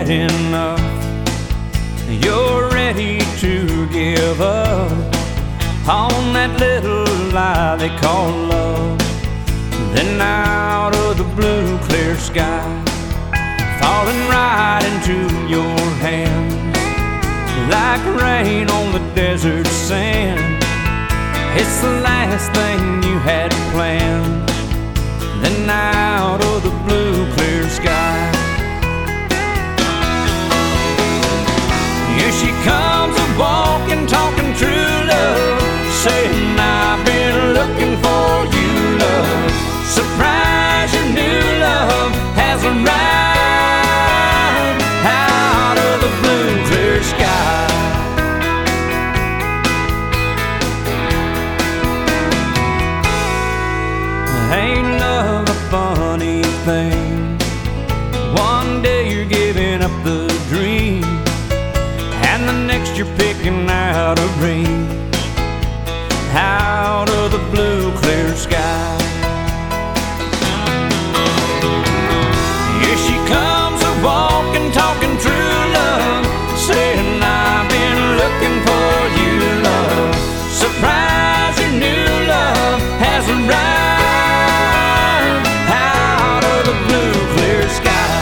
had enough. You're ready to give up on that little lie they call love. Then out of the blue clear sky, falling right into your hands, like rain on the desert sand. It's the last thing you had planned. Then out of the blue clear sky, here she comes a-walking, talking true love, saying I've been looking for you, love. Surprise, your new love has arrived out of the blue clear sky. Ain't love a funny thing? One day you're giving up the dream, and the next you're picking out a ring out of the blue clear sky. Here she comes a-walking, talking true love, saying I've been looking for you, love. Surprise, your new love has arrived out of the blue clear sky.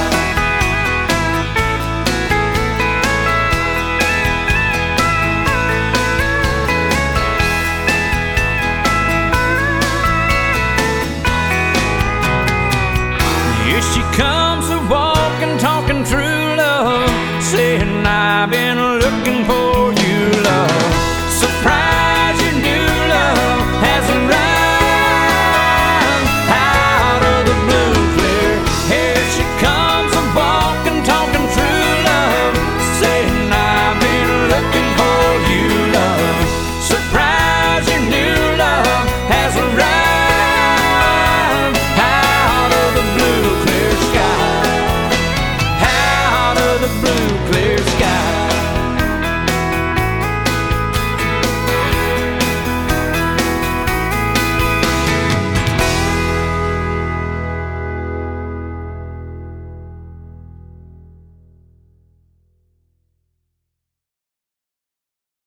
Here she comes